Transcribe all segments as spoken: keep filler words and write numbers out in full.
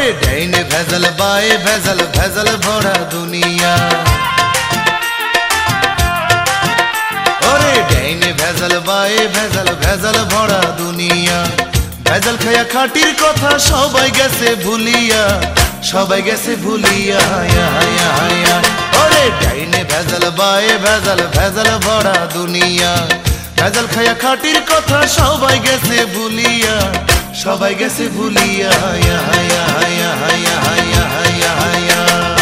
ওরে ডাইনে ভেজাল বায়ে ভেজাল ভেজাল ভরা দুনিয়া ওরে ডাইনে ভেজাল বায়ে ভেজাল ভেজাল ভরা দুনিয়া ভেজাল খায়া খাটির কথা সবাই গেছে ভুলিয়া সবাই গেছে ভুলিয়া হায়া হায়া হায়া ওরে ডাইনে ভেজাল বায়ে ভেজাল ভেজাল ভরা দুনিয়া ভেজাল খায়া খাটির কথা সবাই গেছে ভুলিয়া সবাই গেছে ভুলিয়া হায়া হায়া হায়া হায়া হায়া হায়া হায়া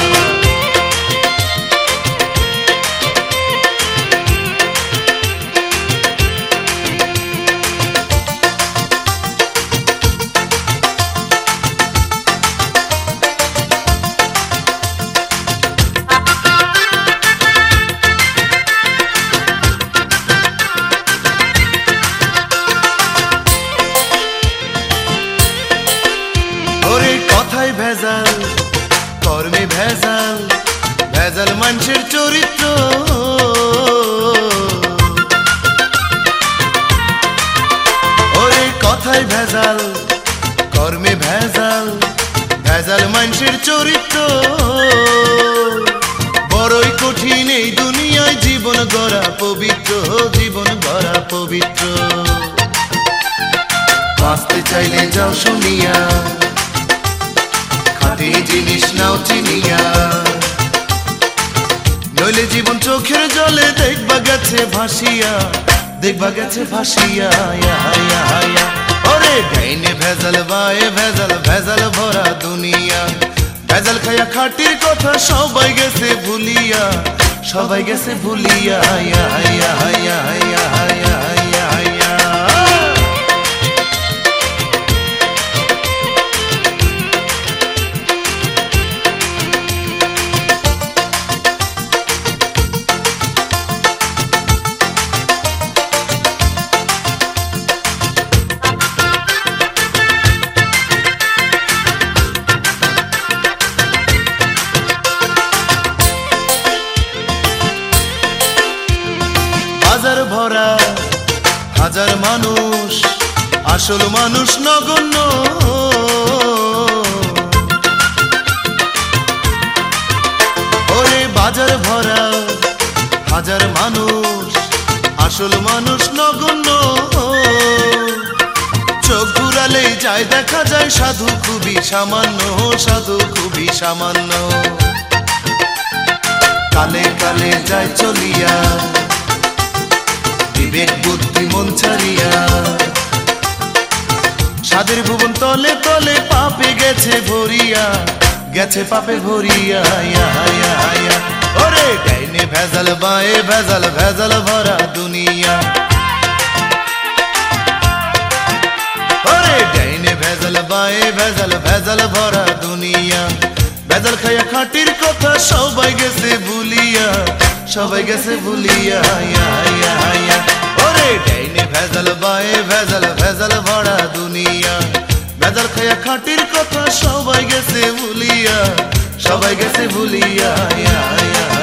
কথায় ভেজাল কর্মে ভেজাল ভেজাল মানুষের চরিত্র ওরে কথায় ভেজাল কর্মে ভেজাল ভেজাল মানুষের চরিত্র বড়ই কঠিন এই দুনিয়ায় জীবন গড়া পবিত্র জীবন গড়া পবিত্র বাঁচতে চাইলে যাও শুনিয়া খাঁটি জিনিস নাও চিনিয়া নইলে জীবন চোখের জলে দেখবা গেছে ভাসিয়া দেখবা গেছে ভাসিয়া হায়া হায়া হায়া ওরে ডাইনে ভেজাল বায়ে ভেজাল ভেজাল ভরা দুনিয়া ভেজাল খায়া খাটির কথা সবাই গেছে ভুলিয়া সবাই গেছে ভুলিয়া হায়া হায়া হায়া হায়া হায়া হায়া হায়া হাজার ভরা হাজার মানুষ আসল মানুষ নগণ্য ওরে বাজার ভরা হাজার মানুষ আসল মানুষ নগণ্য চোখ ঘুরালেই যায় দেখা যায় সাধু খুবই সামান্য সাধু খুবই সামান্য কালে কালে যায় চলিয়া বিবেক বুদ্ধি মন ছাড়িয়া সাদের ভুবন তলে তলে পাপে গেছে ভরিয়া গেছে পাপে ভরিয়া হায়া হায়া হায়া ওরে ডাইনে ভেজাল বায়ে ভেজাল ভেজাল ভরা দুনিয়া ওরে ডাইনে ভেজাল বায়ে ভেজাল ভেজাল ভরা দুনিয়া ভেজাল খায়া খাটির কথা সবাই গেছে ভুলিয়া সবাই গেছে ভুলিয়া হায়া হায়া হায়া ওরে ডাইনে ভেজাল বায়ে ভেজাল ভেজাল ভরা দুনিয়া ভেজাল খায়া খাটির কথা সবাই গেছে ভুলিয়া সবাই গেছে ভুলিয়া হায়া হায়া